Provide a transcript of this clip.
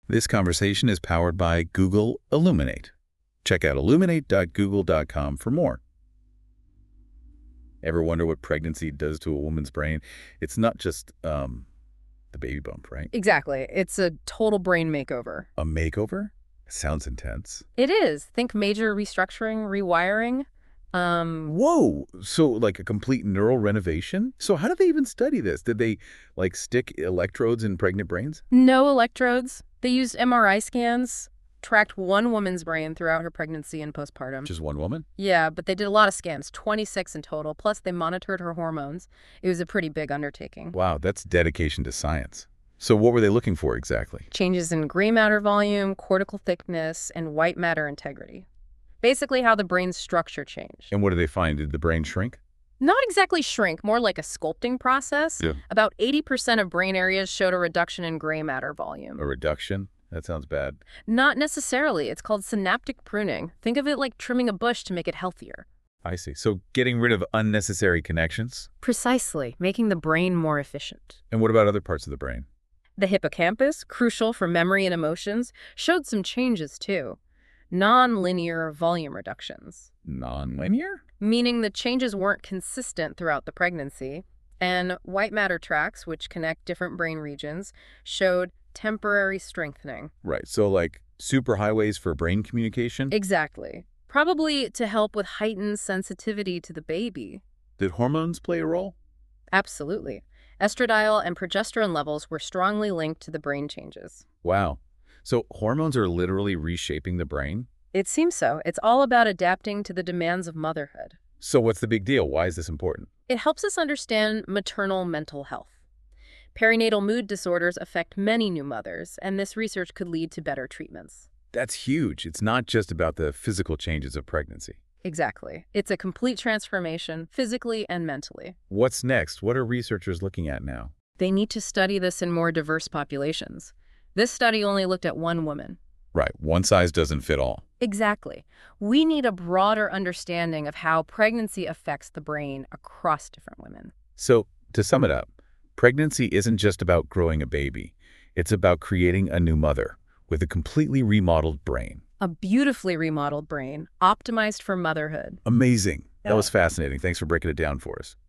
This conversation is powered by Google Illuminate. Check out illuminate.google.com for more. Ever wonder what pregnancy does to a woman's brain? It's not just the baby bump, right? Exactly. It's a total brain makeover. A makeover? Sounds intense. It is. Think major restructuring, rewiring. Whoa! So like a complete neural renovation? So how do they even study this? Did they like stick electrodes in pregnant brains? No electrodes. They used MRI scans, tracked one woman's brain throughout her pregnancy and postpartum. Just one woman? Yeah, but they did a lot of scans, 26 in total, plus they monitored her hormones. It was a pretty big undertaking. Wow, that's dedication to science. So what were they looking for exactly? Changes in gray matter volume, cortical thickness, and white matter integrity. Basically how the brain's structure changed. And what did they find? Did the brain shrink? Not exactly shrink, more like a sculpting process. Yeah. About 80% of brain areas showed a reduction in gray matter volume. A reduction? That sounds bad. Not necessarily. It's called synaptic pruning. Think of it like trimming a bush to make it healthier. I see. So getting rid of unnecessary connections? Precisely, making the brain more efficient. And what about other parts of the brain? The hippocampus, crucial for memory and emotions, showed some changes too. Non-linear volume reductions. Non-linear? Meaning the changes weren't consistent throughout the pregnancy. And white matter tracts, which connect different brain regions, showed temporary strengthening. Right. So like superhighways for brain communication? Exactly. Probably to help with heightened sensitivity to the baby. Did hormones play a role? Absolutely. Estradiol and progesterone levels were strongly linked to the brain changes. Wow. So hormones are literally reshaping the brain? It seems so. It's all about adapting to the demands of motherhood. So what's the big deal? Why is this important? It helps us understand maternal mental health. Perinatal mood disorders affect many new mothers, and this research could lead to better treatments. That's huge. It's not just about the physical changes of pregnancy. Exactly. It's a complete transformation, physically and mentally. What's next? What are researchers looking at now? They need to study this in more diverse populations. This study only looked at one woman. Right. One size doesn't fit all. Exactly. We need a broader understanding of how pregnancy affects the brain across different women. So to sum it up, pregnancy isn't just about growing a baby. It's about creating a new mother with a completely remodeled brain. A beautifully remodeled brain, optimized for motherhood. Amazing. Yeah. That was fascinating. Thanks for breaking it down for us.